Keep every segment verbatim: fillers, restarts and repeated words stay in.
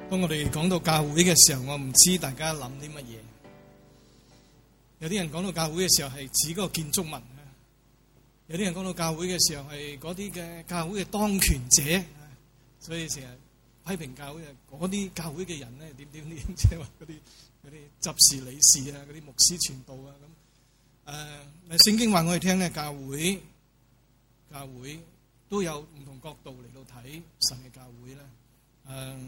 當我哋講到教會嘅時候，我唔知大家諗啲乜嘢。有啲人講到教會嘅時候係指嗰個建築物，有啲人講到教會嘅時候係嗰啲嘅教會嘅當權者，所以成日批評教會嗰啲教會嘅人咧點點點，即係話嗰啲嗰啲執事理事啊，嗰啲牧師傳道啊咁。誒，聖經話我哋聽咧，教會教會都有唔同角度嚟到睇神嘅教會咧。誒。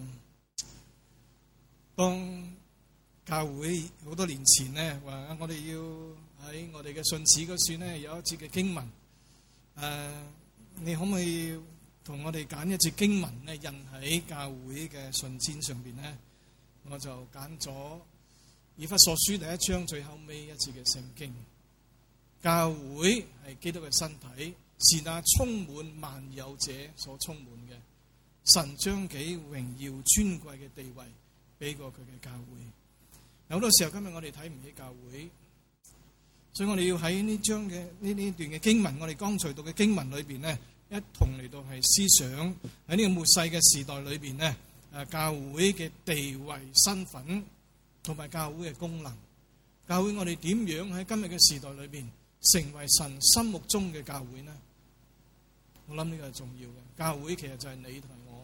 當教會好多年前咧，話我哋要喺我哋嘅信紙嗰處咧有一節嘅經文，誒、呃，你可唔可以同我哋揀一節經文咧印喺教會嘅信箋上邊咧？我就揀咗以弗所書第一章最後尾一節嘅聖經。教會係基督嘅身體，是那充滿萬有者所充滿嘅。神將幾榮耀尊貴嘅地位俾過佢嘅教會。有好多時候今日我哋睇唔起教會，所以我哋要喺呢章嘅呢呢段嘅經文，我哋剛才讀嘅經文裏邊咧，一同嚟到係思想喺呢個末世嘅時代裏邊咧，誒教會嘅地位、身份同埋教會嘅功能。教會我哋點樣喺今日嘅時代裏邊成為神心目中嘅教會呢？我諗呢個係重要嘅。教會其實就係你同我，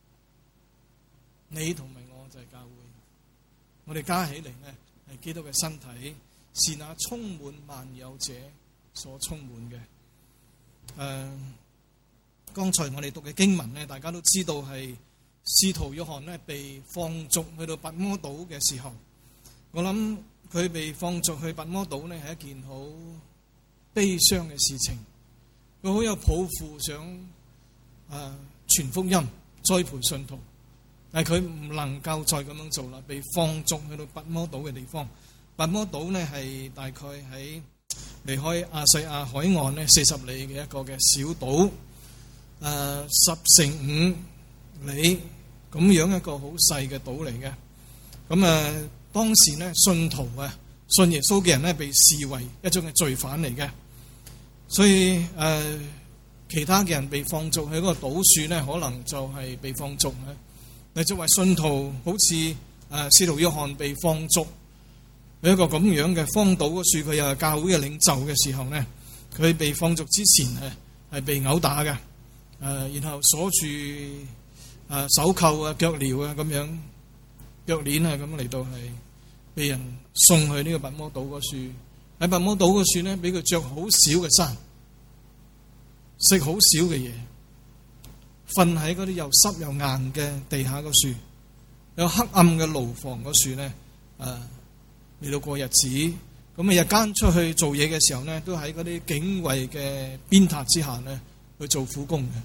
你同埋我就係教會。我哋加起嚟呢，係基督嘅身體，是那充滿萬有者所充滿嘅。誒、呃，剛才我哋讀嘅經文呢，大家都知道係使徒約翰呢被放逐去到拔摩島嘅時候，我諗佢被放逐去拔摩島呢係一件好悲傷嘅事情。佢好有抱負，想誒傳福音、栽培信徒。但係佢唔能夠再咁樣做啦，被放逐去到拔摩島嘅地方。拔摩島呢係大概喺離開亞細亞海岸呢四十里嘅一個嘅小島，誒十乘五里咁樣一個好細嘅島嚟嘅。咁誒當時呢信徒啊信耶穌嘅人呢被視為一種嘅罪犯嚟嘅，所以誒、呃、其他嘅人被放逐去嗰個島嶼呢，可能就係被放逐嘅。你作為信徒，好似誒使徒約翰被放逐去一個咁樣嘅荒島嗰處，佢又係教會嘅領袖嘅時候呢，佢被放逐之前誒係被毆打嘅，誒、呃、然後鎖住誒、呃、手扣啊、腳鐐啊咁樣，腳鏈啊咁嚟到係被人送去呢個拔摩島嗰處。喺拔摩島嗰處呢，俾佢着好少嘅衫，食好少嘅嘢。瞓喺嗰啲又濕又硬嘅地下嗰樹，有黑暗嘅牢房嗰樹咧，誒嚟到過日子。咁啊日間出去做嘢嘅時候咧，都喺嗰啲警衛嘅鞭撻之下咧去做苦工嘅。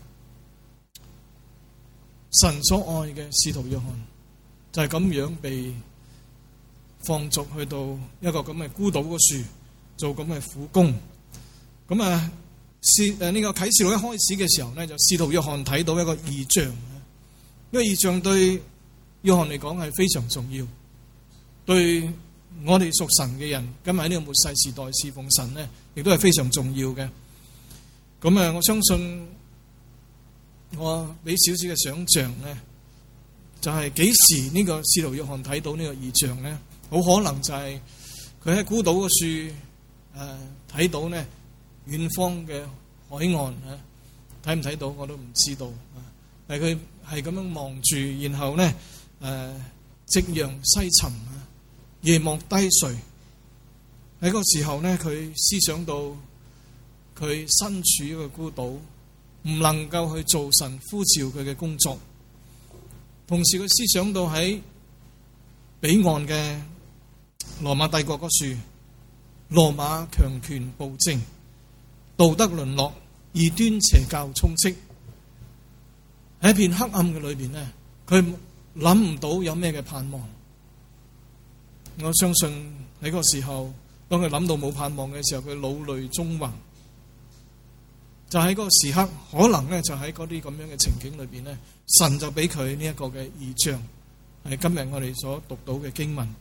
神所愛嘅使徒約翰就係咁樣被放逐去到一個咁嘅孤島嗰樹做咁嘅苦工。咁啊。是誒呢個啟示錄一開始嘅時候咧，就使徒約翰睇到一個異象。呢個異象對約翰嚟講係非常重要，對我哋屬神嘅人，今日喺呢個末世時代侍奉神咧，亦都係非常重要嘅。咁啊，我相信我俾少少嘅想像咧，就係幾時呢個使徒約翰睇到呢個異象咧？好可能就係佢喺孤島嘅樹誒睇到咧。遠方嘅海岸啊，睇唔睇到我都唔知道啊。但係佢係咁樣望住，然後咧誒，夕陽西沉啊，夜幕低垂。喺個時候咧，佢思想到佢身處一個孤島，唔能夠去做神呼召佢嘅工作。同時佢思想到喺彼岸嘅羅馬帝國嗰處，羅馬強權暴政。道德淪落，異端邪教充斥，喺一片黑暗嘅裏邊咧，佢諗唔到有咩嘅盼望。我相信喺嗰個時候，當佢諗到冇盼望嘅時候，佢老淚縱橫。就喺嗰個時刻，可能咧就喺嗰啲咁樣嘅情景裏邊咧，神就俾佢呢一個嘅異象，係今日我哋所讀到嘅經文。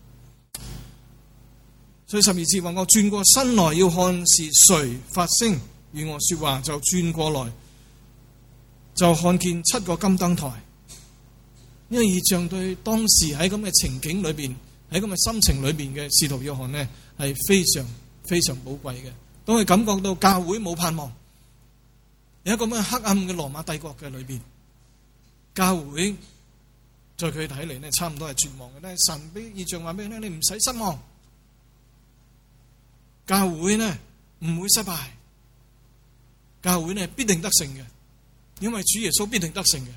所以十二節話，我轉過身來要看是誰發聲與我說話，就轉過來，就看見七個金燈台， 呢個異象對當時喺咁嘅情景裏邊，喺咁嘅心情裏邊嘅使徒約翰呢，係非常非常寶貴嘅。當佢感覺到教會冇盼望，有一個咁嘅黑暗嘅羅馬帝國嘅裏邊，教會在佢睇嚟呢，差唔多係絕望嘅咧。神俾異象話俾佢聽，你唔使失望，教會呢唔會失敗，教會呢必定得勝嘅，因為主耶穌必定得勝嘅。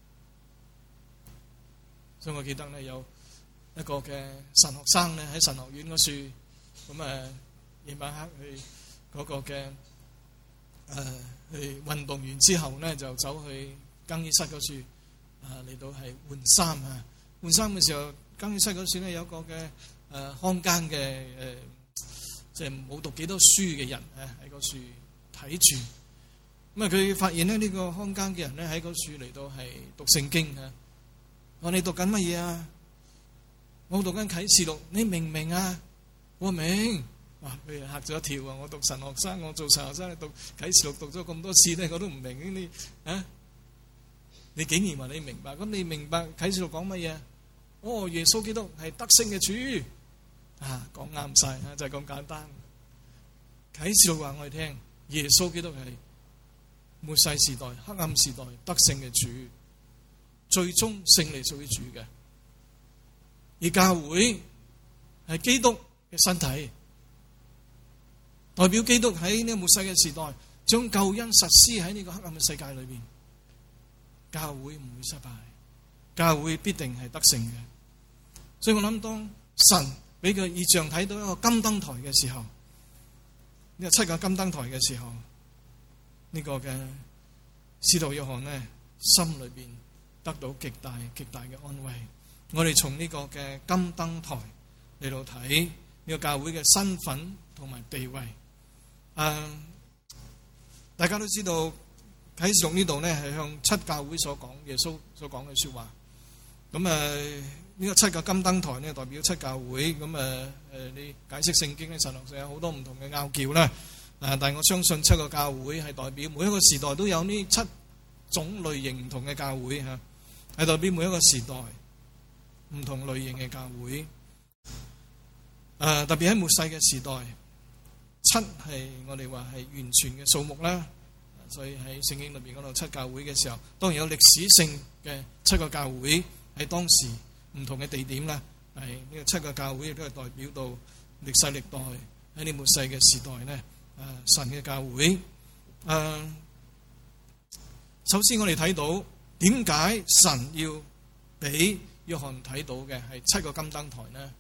所以我記得呢，有一個嘅神學生呢喺神學院嗰處，咁誒夜晚黑去嗰個嘅誒去運動完之後呢，就走去更衣室嗰處啊，嚟到係換衫啊。換衫嘅時候，更衣室嗰處呢有一個嘅誒看更嘅誒，即係冇讀幾多書嘅人啊喺嗰處睇住。咁啊，佢發現咧呢個看更嘅人咧喺嗰處嚟到係讀聖經啊。我你讀緊乜嘢啊？我讀緊啟示錄，你明唔明啊？我明。哇！佢嚇咗一跳啊！我讀神學生，我做神學生，讀啟示錄讀咗咁多次咧，我都唔明你啊！你竟然話你明白？咁你明白啟示錄講乜嘢？哦，耶穌基督係得勝嘅主啊！講啱晒啊，就係咁簡單。啟示錄話我哋聽，耶穌基督係末世時代、黑暗時代得勝嘅主。最終勝利屬於主嘅，而教會係基督嘅身體，代表基督喺呢個末世嘅時代，將救恩實施喺呢個黑暗嘅世界裏邊。教會唔會失敗，教會必定係得勝嘅。所以我諗，當神俾佢異象睇到一個金燈台嘅時候，呢個七個金燈台嘅時候，呢個嘅使徒約翰呢，心裏邊得到極大極大嘅安慰。我哋從呢個嘅金燈台嚟到睇呢個教會嘅身份同埋地位。誒、呃，大家都知道啟示錄呢度呢係向七教會所講耶穌所講嘅說話。咁誒呢個七個金燈台呢代表七教會。咁誒誒，你解釋聖經咧，神學上有好多唔同嘅拗撬啦。誒，但係我相信七個教會係代表每一個時代都有呢七種類型唔同嘅教會吓。係代表每一個時代唔同類型嘅教會，誒、呃，特別喺末世嘅時代，七係我哋話係完全嘅數目啦。所以喺聖經裏邊講到七教會嘅時候，當然有歷史性嘅七個教會喺當時唔同嘅地點啦。係呢個七個教會亦都係代表到歷世歷代喺呢末世嘅時代咧，誒、呃，神嘅教會。誒、呃，首先我哋睇到。點解神要俾約翰睇到嘅係七個金燈台呢？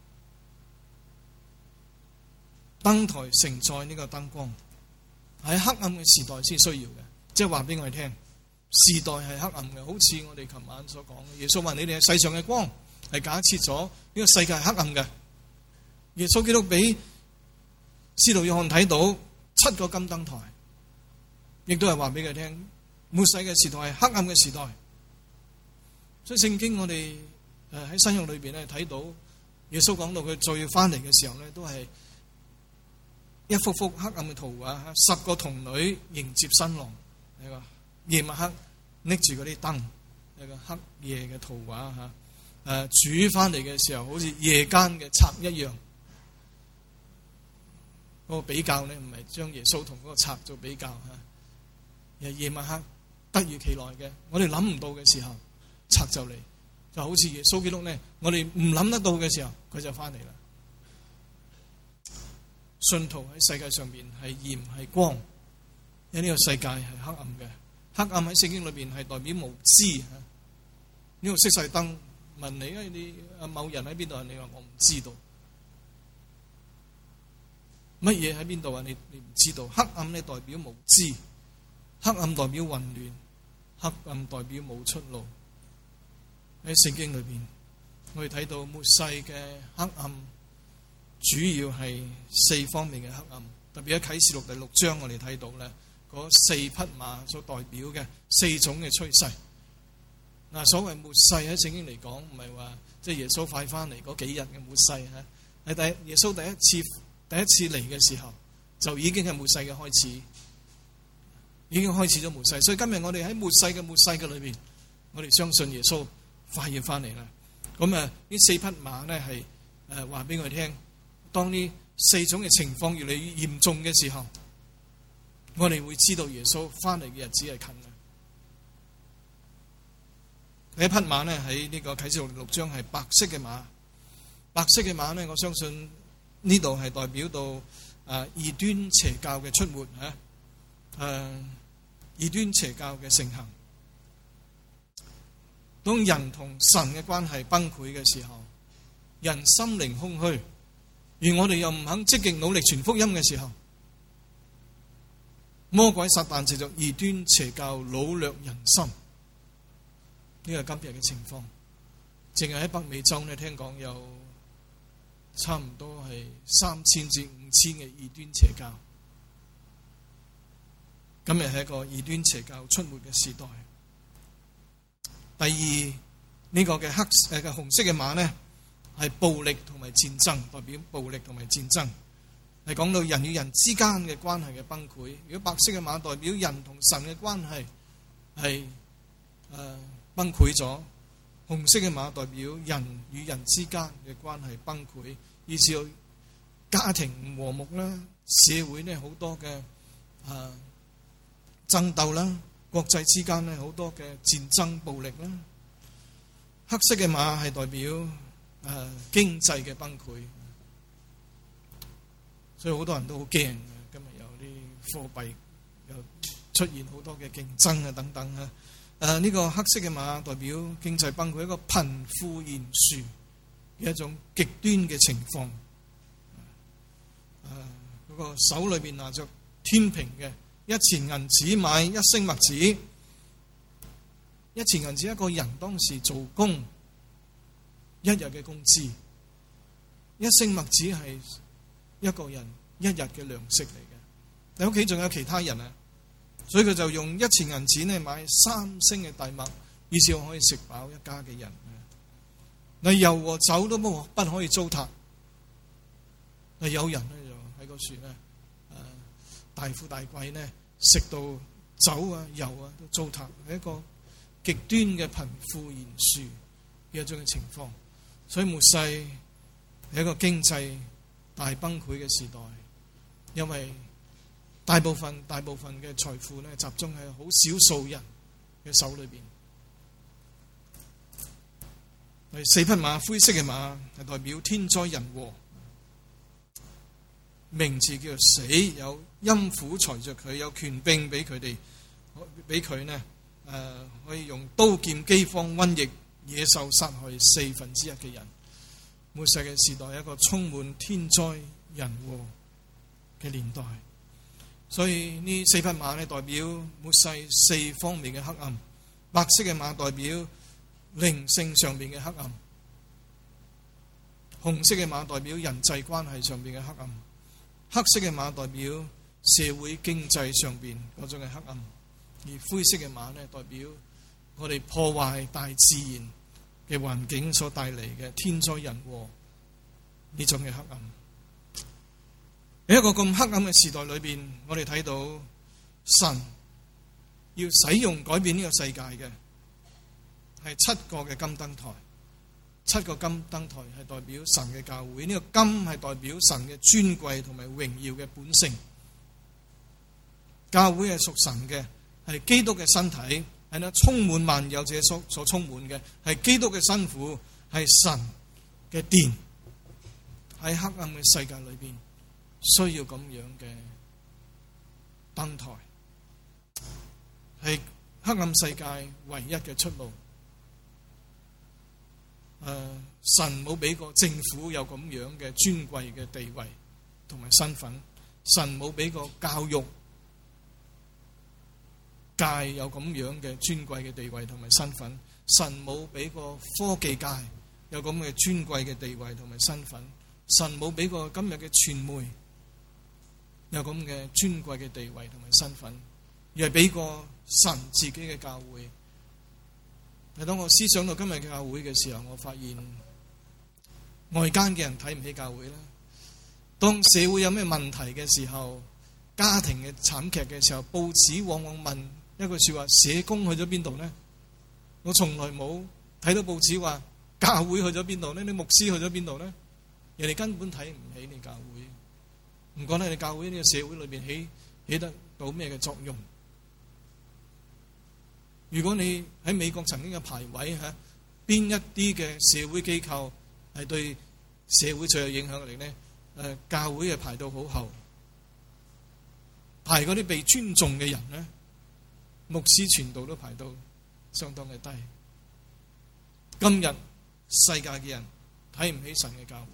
燈台承載呢個燈光，喺黑暗嘅時代先需要嘅，即係話俾我哋聽，時代係黑暗嘅。好似我哋琴晚所講嘅，耶穌話你哋係世上嘅光，係假設咗呢個世界係黑暗嘅。耶穌基督俾使徒約翰睇到七個金燈台，亦都係話俾佢聽。末世嘅時代係黑暗嘅時代，所以聖經我哋誒喺新約裏邊咧睇到耶穌講到佢再要翻嚟嘅時候咧，都係一幅幅黑暗嘅圖畫，十個童女迎接新郎，係個夜晚黑拎住嗰啲燈，係個黑夜嘅圖畫吓。誒，主翻嚟嘅時候好似夜間嘅賊一樣。嗰個比較咧唔係將耶穌同嗰個賊做比較吓，而係夜晚黑。突如其來嘅，我哋諗唔到嘅時候，賊就嚟，就好似耶穌基督咧，我哋唔諗得到嘅時候，佢就翻嚟啦。信徒喺世界上邊係鹽係光，因為呢個世界係黑暗嘅，黑暗喺聖經裏邊係代表無知吓。呢個熄晒燈，問你啊，你啊某人喺邊度啊？你話我唔知道，乜嘢喺邊度啊？你你唔知道，黑暗咧代表無知。黑暗代表混亂，黑暗代表冇出路。喺聖經裏邊，我哋睇到末世嘅黑暗，主要係四方面嘅黑暗。特別喺啟示錄第六章，我哋睇到咧，嗰四匹馬所代表嘅四種嘅趨勢。嗱，所謂末世喺聖經嚟講，唔係話即係耶穌快翻嚟嗰幾日嘅末世吓，係第耶穌第一次第一次嚟嘅時候，就已經係末世嘅開始。已經開始咗末世，所以今日我哋喺末世嘅末世嘅裏邊，我哋相信耶穌快要翻嚟啦。咁啊，呢四匹馬咧係誒話俾我哋聽，當呢四種嘅情況越嚟越嚴重嘅時候，我哋會知道耶穌翻嚟嘅日子係近嘅。第一匹馬咧喺呢個啟示錄六章係白色嘅馬，白色嘅馬咧，我相信呢度係代表到誒異端邪教嘅出沒嚇，誒異端邪教嘅盛行。當人同神嘅關係崩潰嘅時候，人心靈空虛，而我哋又唔肯積極努力傳福音嘅時候，魔鬼撒旦藉着異端邪教擄掠人心。呢個係今日嘅情況，淨係喺北美洲呢，聽講有差唔多係三千至五千嘅異端邪教。今日係一個異端邪教出沒嘅時代。第二呢個嘅黑誒嘅紅色嘅馬呢，係暴力同埋戰爭，代表暴力同埋戰爭，係講到人與人之間嘅關係嘅崩潰。如果白色嘅馬代表人同神嘅關係係誒崩潰咗，紅色嘅馬代表人與人之間嘅關係崩潰，以至到家庭唔和睦啦，社會呢好多嘅誒爭鬥啦，國際之間呢好多嘅戰爭暴力啦。黑色嘅馬係代表誒、呃、經濟嘅崩潰，所以好多人都好驚嘅。今日有啲貨幣又出現好多嘅競爭啊等等啊。誒、呃、呢、這個黑色嘅馬代表經濟崩潰，一個貧富懸殊嘅一種極端嘅情況。誒、呃、嗰、那個手裏邊拿着天平嘅，一錢銀子買一升麥子，一錢銀子一個人當時做工一日嘅工資，一升麥子係一個人一日嘅糧食嚟嘅。你屋企仲有其他人啊，所以佢就用一錢銀子呢買三升嘅大麥，以至可以食飽一家嘅人。嗱，油和酒都不不可以糟蹋。嗱，有人咧就喺個樹咧，誒大富大貴呢，食到酒啊油啊都糟蹋，係一個極端嘅貧富懸殊嘅一種嘅情況。所以末世係一個經濟大崩潰嘅時代，因為大部分大部分嘅財富咧集中喺好少數人嘅手裏邊。第四匹馬，灰色嘅馬係代表天災人禍，名字叫做死，有陰府隨着佢，有權柄俾佢哋，俾佢呢誒、呃、可以用刀劍饑荒瘟疫野獸殺害四分之一嘅人。末世嘅時代係一個充滿天災人禍嘅年代，所以呢四匹馬呢代表末世四方面嘅黑暗。白色嘅馬代表靈性上面嘅黑暗，紅色嘅馬代表人際關係上面嘅黑暗，黑色嘅馬代表社會經濟上邊嗰種嘅黑暗，而灰色嘅馬呢代表我哋破壞大自然嘅環境所帶嚟嘅天災人禍呢種嘅黑暗。喺一個咁黑暗嘅時代裏邊，我哋睇到神要使用改變呢個世界嘅係七個嘅金燈台。七個金燈台係代表神嘅教會，呢、這個金係代表神嘅尊貴同埋榮耀嘅本性。教會係屬神嘅，係基督嘅身體，係呢充滿萬有者所所充滿嘅，係基督嘅新婦，係神嘅殿。喺黑暗嘅世界裏邊，需要咁樣嘅燈台，係黑暗世界唯一嘅出路。誒、呃，神冇俾過政府有咁樣嘅尊貴嘅地位同埋身份，神冇俾過教育界有咁樣嘅尊貴嘅地位同埋身份，神冇俾過科技界有咁嘅尊貴嘅地位同埋身份，神冇俾過今日嘅傳媒有咁嘅尊貴嘅地位同埋身份，而係俾過神自己嘅教會。當我思想到今日嘅教會嘅時候，我發現外間嘅人睇唔起教會啦。當社會有咩問題嘅時候，家庭嘅慘劇嘅時候，報紙往往問一句說話：社工去咗邊度呢？我從來冇睇到報紙話教會去咗邊度咧？啲牧師去咗邊度咧？人哋根本睇唔起你教會，唔覺得你教會呢個社會裏邊起起得到咩嘅作用。如果你喺美國曾經嘅排位吓，邊一啲嘅社會機構係對社會最有影響力咧？誒，教會係排到好後，排嗰啲被尊重嘅人咧，牧師傳道都排到相當嘅低。今日世界嘅人睇唔起神嘅教會，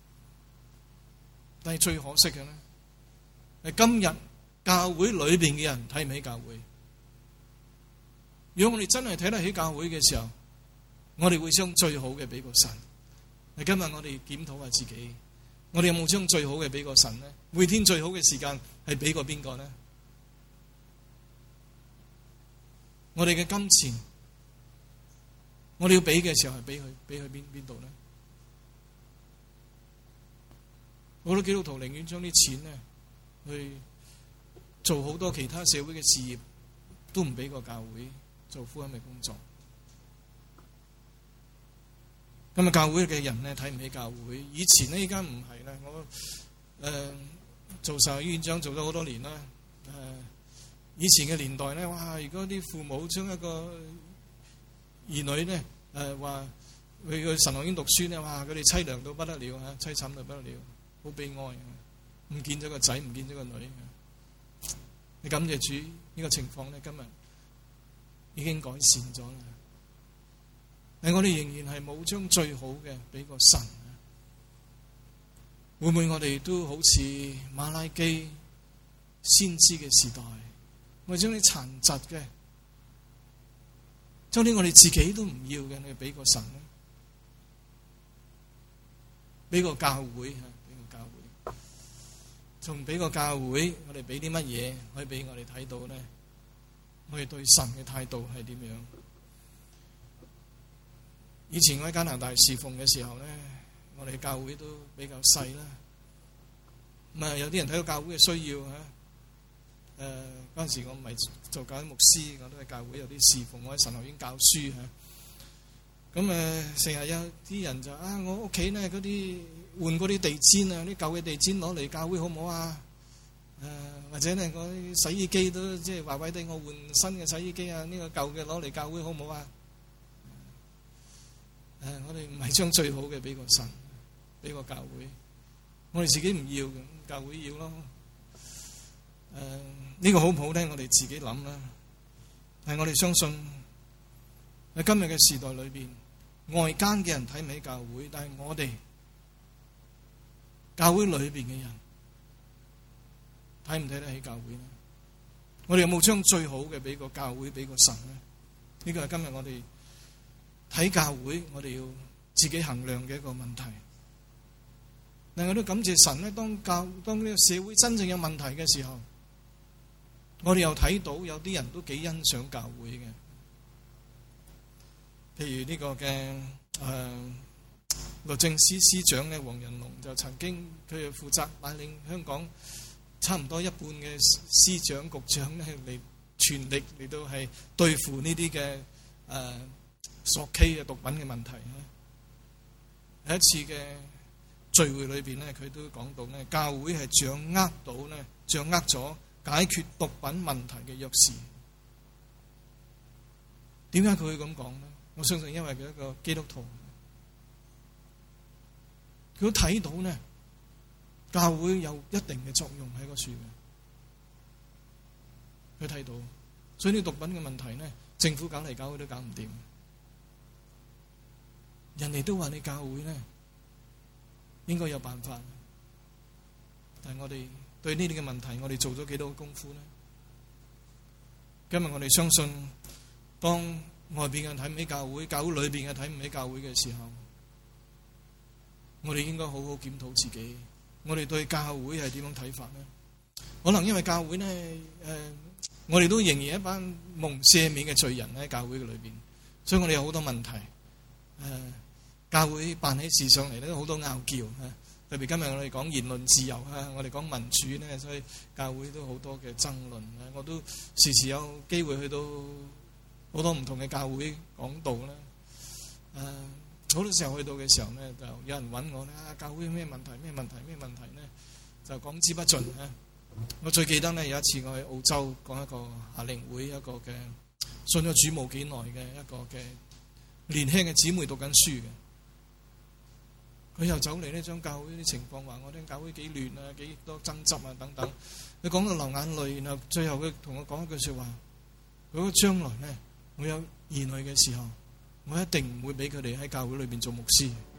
但係最可惜嘅咧，係今日教會裏邊嘅人睇唔起教會。如果我哋真係睇得起教會嘅時候，我哋會將最好嘅俾個神。係今日我哋檢討下自己，我哋有冇將最好嘅俾個神咧？每天最好嘅時間係俾過邊個咧？我哋嘅金錢，我哋要俾嘅時候係俾佢俾去邊邊度咧？好多基督徒寧願將啲錢咧去做好多其他社會嘅事業，都唔俾個教會做福音嘅工作。咁啊，教會嘅人咧睇唔起教會。以前咧，依家唔係啦。我誒、呃、做神學院長做咗好多年啦。誒、呃，以前嘅年代咧，哇！如果啲父母將一個兒女咧誒話去去神學院讀書咧，哇！佢哋淒涼到不得了嚇，淒慘到不得了，好悲哀。唔見咗個仔，唔見咗個女。你感謝主，呢、這個情況咧今日已經改善咗啦。但我哋仍然係冇將最好嘅俾個神。會唔會我哋都好似馬拉基先知嘅時代，我哋將啲殘疾嘅，將啲我哋自己都唔要嘅，你俾個神咧，俾個教會吓，俾個教會，仲俾個教會，我哋俾啲乜嘢可以俾我哋睇到咧？我哋對神嘅態度係點樣？以前我喺加拿大侍奉嘅時候咧，我哋教會都比較細啦。咁啊，有啲人睇到教會嘅需要嚇，誒嗰陣時我唔係做教會牧師，我都喺教會有啲侍奉，我喺神學院教書嚇。咁誒成日有啲人就啊，我屋企咧嗰啲換嗰啲地氈啊，啲舊嘅地氈攞嚟教會好唔好啊？誒、呃、或者咧嗰啲洗衣機都即係話喂，哋我換新嘅洗衣機啊，呢、這個舊嘅攞嚟教會好唔好啊？誒、呃，我哋唔係將最好嘅俾個神，俾個教會，我哋自己唔要嘅，教會要咯。誒、呃，呢、這個好唔好聽？我哋自己諗啦。但係我哋相信喺今日嘅時代裏邊，外間嘅人睇唔起教會，但係我哋教會裏邊嘅人睇唔睇得起教會咧？我哋有冇將最好嘅俾個教會，俾個神咧？呢、這個係今日我哋睇教會，我哋要自己衡量嘅一個問題。但係我都感謝神咧，當教當呢個社會真正有問題嘅時候，我哋又睇到有啲人都幾欣賞教會嘅。譬如呢個嘅誒律政司司長嘅黃仁龍，就曾經佢係負責帶領香港差唔多一半嘅司長局長咧嚟全力嚟到係對付呢啲嘅誒索 K 嘅毒品嘅問題咧。喺一次嘅聚會裏邊咧，佢都講到咧，教會係掌握到咧，掌握咗解決毒品問題嘅鑰匙。點解佢會咁講咧？我相信因為佢一個基督徒，佢都睇到咧，教會有一定嘅作用喺個處嘅。佢睇到，所以呢毒品嘅問題咧，政府搞嚟搞去都搞唔掂。人哋都話你教會咧應該有辦法，但係我哋對呢啲嘅問題，我哋做咗幾多功夫咧？今日我哋相信，當外邊嘅人睇唔起教會，教會裏邊嘅睇唔起教會嘅時候，我哋應該好好檢討自己，我哋對教會係點樣睇法咧？可能因為教會咧，誒、呃，我哋都仍然一班蒙赦免嘅罪人喺教會嘅裏邊，所以我哋有好多問題，誒、呃。教會辦起事上嚟咧，都好多拗撬啊！特別今日我哋講言論自由啊，我哋講民主咧，所以教會都好多嘅爭論啊！我都時時有機會去到好多唔同嘅教會講道啦。 誒好多時候去到嘅時候咧，就有人揾我咧，啊教會咩問題咩問題咩問題咧，就講之不盡啊！我最記得咧，有一次我喺澳洲講一個夏令會，一個嘅信咗主冇幾耐嘅一個嘅年輕嘅姊妹讀緊書嘅，佢又走嚟呢，將教會啲情況話我聽，教會幾亂啊，幾多爭執啊等等。佢講到流眼淚，然後最後佢同我講一句說話：如果將來咧我有兒女嘅時候，我一定唔會俾佢哋喺教會裏邊做牧師。